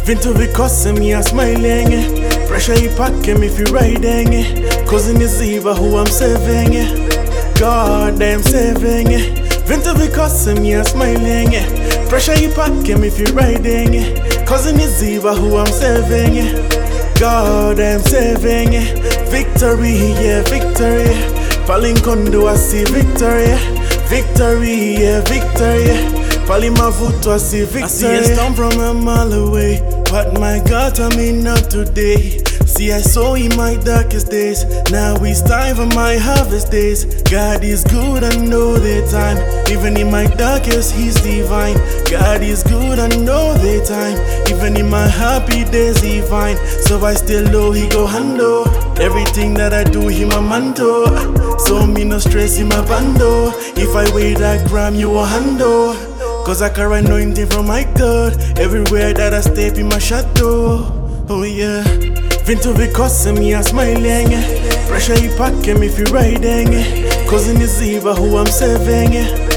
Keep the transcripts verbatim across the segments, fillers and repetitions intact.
Vinto because me a smiling. Pressure he pack him if you riding. Cousin is Eva who I'm saving. God damn saving. Vinto because me a smiling. Pressure he pack him if you riding. Cousin is Eva who I'm saving. God damn saving. Victory, yeah, victory. Falling condo I see victory. Victory, yeah, victory. Falling my foot I see victory. I see a storm from a mile away, but my God told me not today. See, I saw in my darkest days, now it's time for my harvest days. God is good, I know the time. Even in my darkest, He's divine. God is good, I know the time. Even in my happy days, He fine. So I still know He go handle everything that I do, He my manto. So me no stress in my bando. If I weigh that gram, you will handle. Cause I carry anointing from my God everywhere that I step in my shadow. Oh yeah. Vinto because me a smiling. Pressure he pack him if you riding. Cousin is Eva who I'm saving.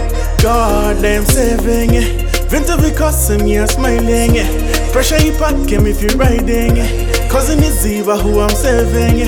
God damn saving. Vinto because me a smiling. Pressure he pack him if you riding. Cousin is Eva who I'm saving.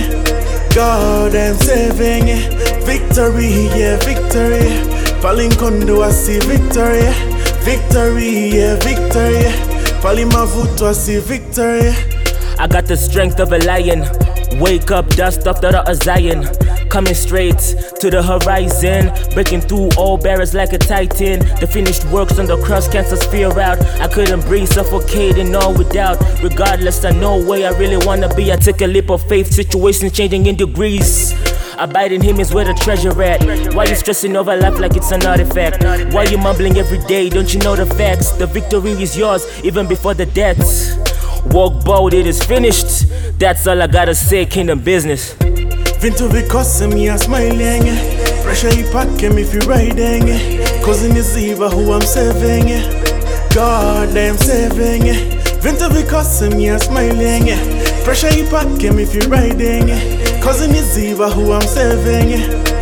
God damn saving. Victory, yeah, victory. Falling condo I see victory. Victory, yeah, victory. Falling my foot I see victory. I got the strength of a lion. Wake up, dust off the daughter of Zion. Coming straight to the horizon, breaking through all barriers like a titan. The finished works on the cross cancels fear out. I couldn't breathe, suffocating all without. Regardless, I know where I really wanna be. I took a leap of faith, situation changing in degrees. Abide in Him is where the treasure at. Why you stressing over life like it's an artifact? Why you mumbling every day? Don't you know the facts? The victory is yours even before the deaths. Walk bold, it is finished. That's all I gotta say, kingdom business. Vinto because me a smiling. Pressure he pack him if you riding. Cousin is Eva who I'm saving. God damn saving. Vinto because me a smiling. Pressure he pack him if you riding. Cousin is Eva who I'm saving.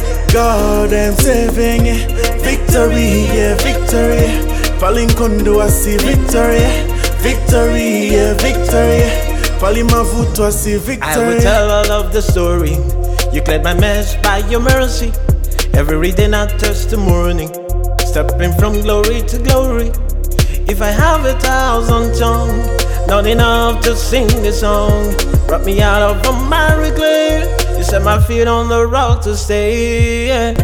God damn saving. Victory, yeah, victory. Falling condo I see victory. Victory, yeah, victory. Falling my foot I see victory. I will tell all of the story. You cleared my mess by your mercy. Every day not testimony. Stepping from glory to glory. If I have a thousand tongues, not enough to sing this song. Brought me out of a miry clay. You set my feet on the rock to stay. Yeah,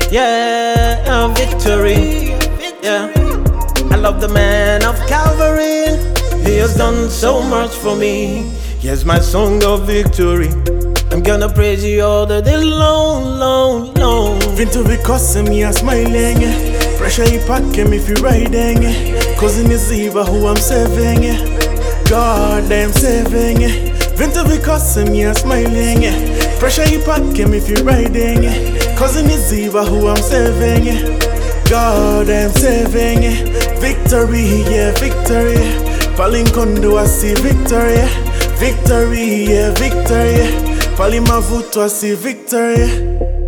yeah, victory. Yeah, I love the man of Calvary. He has done so much for me. Here's my song of victory. I'm gonna praise you all the day long, long, long. Vinto because me a smiling. Pressure he pack him if you riding. Cousin is Eva who I'm saving. God damn saving. Vinto because me a smiling. Pressure he pack him if you riding. Cousin is Eva who I'm saving. God damn saving. Victory, yeah, victory. Falling condo I see victory. Victory, yeah, victory. Falling my foot I see victory.